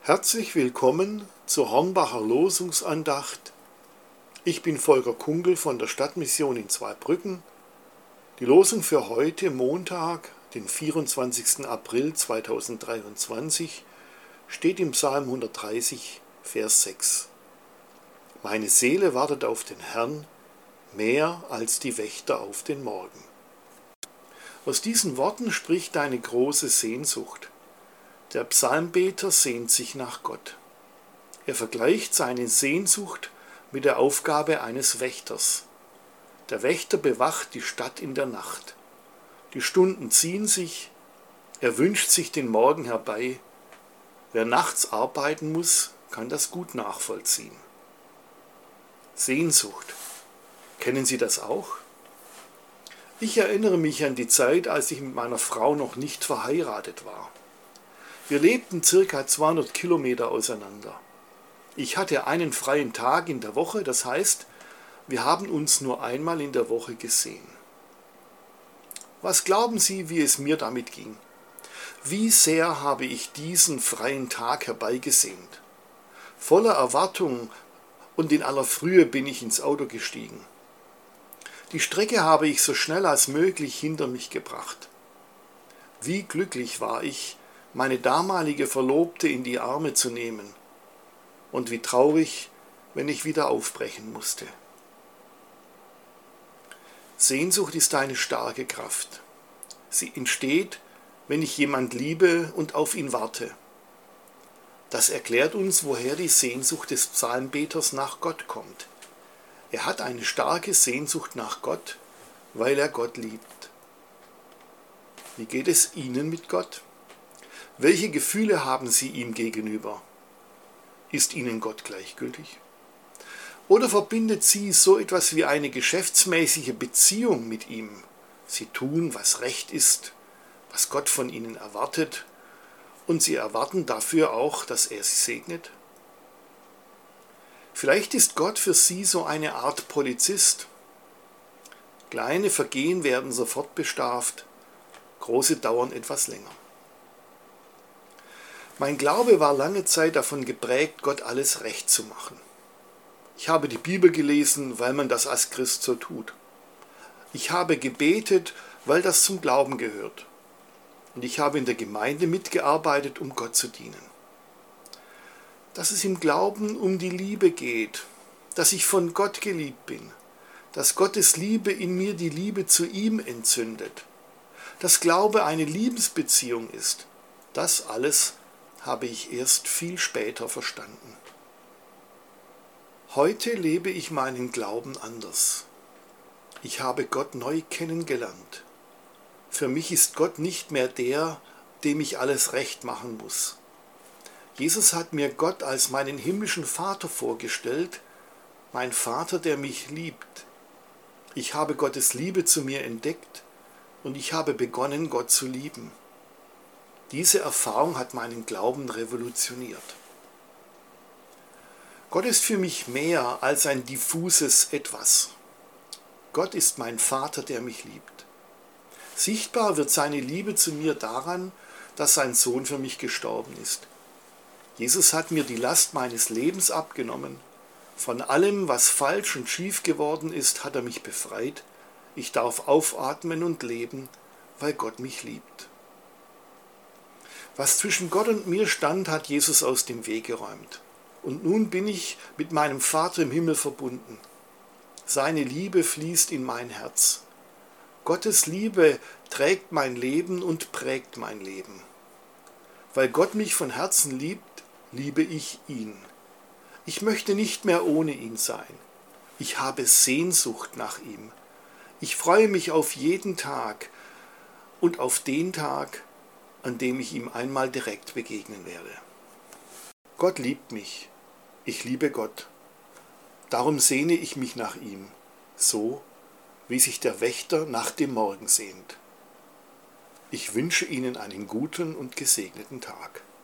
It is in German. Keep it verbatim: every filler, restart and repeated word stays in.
Herzlich willkommen zur Hornbacher Losungsandacht. Ich bin Volker Kungel von der Stadtmission in Zweibrücken. Die Losung für heute, Montag, den vierundzwanzigsten April zweitausenddreiundzwanzig, steht im Psalm hundertdreißig, Vers sechs. Meine Seele wartet auf den Herrn, mehr als die Wächter auf den Morgen. Aus diesen Worten spricht eine große Sehnsucht. Der Psalmbeter sehnt sich nach Gott. Er vergleicht seine Sehnsucht mit der Aufgabe eines Wächters. Der Wächter bewacht die Stadt in der Nacht. Die Stunden ziehen sich, er wünscht sich den Morgen herbei. Wer nachts arbeiten muss, kann das gut nachvollziehen. Sehnsucht. Kennen Sie das auch? Ich erinnere mich an die Zeit, als ich mit meiner Frau noch nicht verheiratet war. Wir lebten circa zweihundert Kilometer auseinander. Ich hatte einen freien Tag in der Woche, das heißt, wir haben uns nur einmal in der Woche gesehen. Was glauben Sie, wie es mir damit ging? Wie sehr habe ich diesen freien Tag herbeigesehnt? Voller Erwartung und in aller Frühe bin ich ins Auto gestiegen. Die Strecke habe ich so schnell als möglich hinter mich gebracht. Wie glücklich war ich, meine damalige Verlobte in die Arme zu nehmen, und wie traurig, wenn ich wieder aufbrechen musste. Sehnsucht ist eine starke Kraft. Sie entsteht, wenn ich jemand liebe und auf ihn warte. Das erklärt uns, woher die Sehnsucht des Psalmbeters nach Gott kommt. Er hat eine starke Sehnsucht nach Gott, weil er Gott liebt. Wie geht es Ihnen mit Gott? Welche Gefühle haben Sie ihm gegenüber? Ist Ihnen Gott gleichgültig? Oder verbindet Sie so etwas wie eine geschäftsmäßige Beziehung mit ihm? Sie tun, was recht ist, was Gott von Ihnen erwartet, und Sie erwarten dafür auch, dass er Sie segnet? Vielleicht ist Gott für Sie so eine Art Polizist. Kleine Vergehen werden sofort bestraft, große dauern etwas länger. Mein Glaube war lange Zeit davon geprägt, Gott alles recht zu machen. Ich habe die Bibel gelesen, weil man das als Christ so tut. Ich habe gebetet, weil das zum Glauben gehört. Und ich habe in der Gemeinde mitgearbeitet, um Gott zu dienen. Dass es im Glauben um die Liebe geht, dass ich von Gott geliebt bin, dass Gottes Liebe in mir die Liebe zu ihm entzündet, dass Glaube eine Liebesbeziehung ist, das alles habe ich erst viel später verstanden. Heute lebe ich meinen Glauben anders. Ich habe Gott neu kennengelernt. Für mich ist Gott nicht mehr der, dem ich alles recht machen muss. Jesus hat mir Gott als meinen himmlischen Vater vorgestellt, mein Vater, der mich liebt. Ich habe Gottes Liebe zu mir entdeckt und ich habe begonnen, Gott zu lieben. Diese Erfahrung hat meinen Glauben revolutioniert. Gott ist für mich mehr als ein diffuses Etwas. Gott ist mein Vater, der mich liebt. Sichtbar wird seine Liebe zu mir daran, dass sein Sohn für mich gestorben ist. Jesus hat mir die Last meines Lebens abgenommen. Von allem, was falsch und schief geworden ist, hat er mich befreit. Ich darf aufatmen und leben, weil Gott mich liebt. Was zwischen Gott und mir stand, hat Jesus aus dem Weg geräumt. Und nun bin ich mit meinem Vater im Himmel verbunden. Seine Liebe fließt in mein Herz. Gottes Liebe trägt mein Leben und prägt mein Leben. Weil Gott mich von Herzen liebt, liebe ich ihn. Ich möchte nicht mehr ohne ihn sein. Ich habe Sehnsucht nach ihm. Ich freue mich auf jeden Tag und auf den Tag, an dem ich ihm einmal direkt begegnen werde. Gott liebt mich. Ich liebe Gott. Darum sehne ich mich nach ihm, so wie sich der Wächter nach dem Morgen sehnt. Ich wünsche Ihnen einen guten und gesegneten Tag.